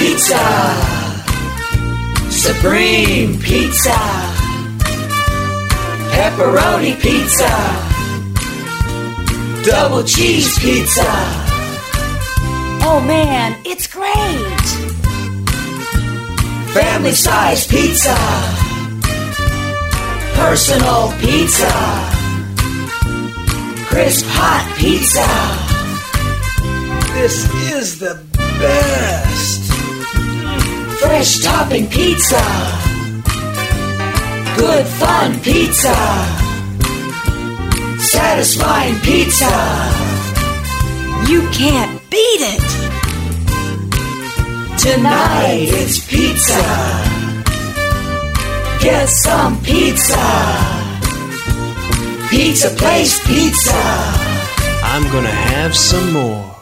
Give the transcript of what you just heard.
Pizza, Supreme Pizza, Pepperoni Pizza, Double Cheese Pizza. Oh man, it's great! Family size pizza, personal pizza, crisp hot pizza. This is the best. Fresh topping pizza, good fun pizza, satisfying pizza. You can't beat it! Tonight it's pizza. Get some pizza. Pizza Place Pizza. I'm gonna have some more.